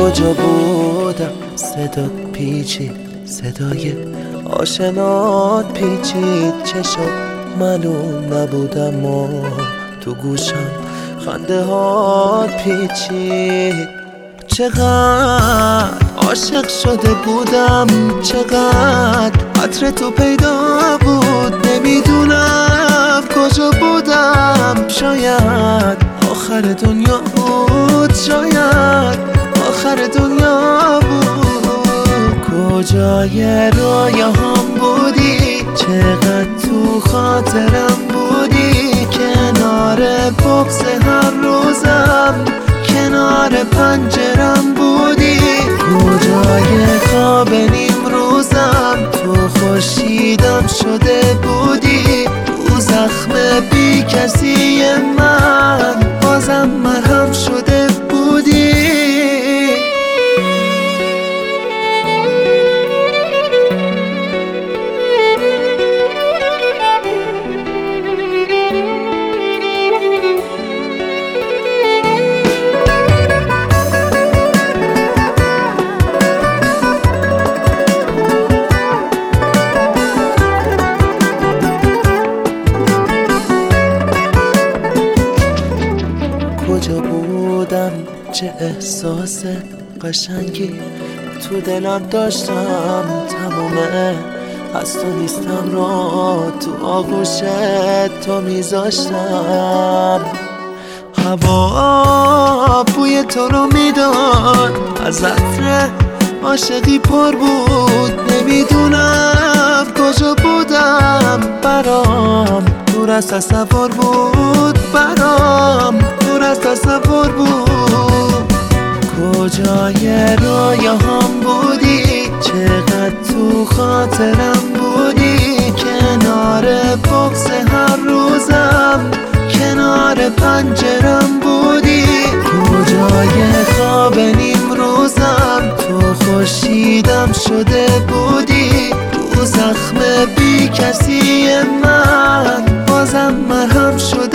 کجا بودم صدات پیچید، صدای آشنات پیچید، چشات معلوم نبودم و تو گوشم خنده هات پیچید. چقدر عاشق شده بودم، چقدر عطر تو پیدا بود، نمیدونم کجا بودم. شاید آخر دنیا بود، شاید آخر دنیا بود. کجای رویاهام بودی، چقدر تو خاطرم بودی، کنار بغض هر روزم، کنار پنجرم بودی. کجای خواب نیم روزم، تو خورشیدم شده بودی. تو زخم بی کسی من بازم مرهم شده بودی. کجا بودم، چه احساس قشنگی تو دلم داشتم، تمومه از تو نیستم رو تو آغوشت تو میذاشتم. هوا بوی تو رو میداد، از عطر عاشقی پر بود، نمیدونم کجا بودم. برام دور از تصور بود، برام دور از تصور بود. کجای رویاهام بودی، چقدر تو خاطرم بودی، کنار بغض هر روزم، کنار پنجرم بودی. کجای خواب نیم روزم، تو خورشیدم شده بودی. تو زخم بی کسی من بازم مرهم شده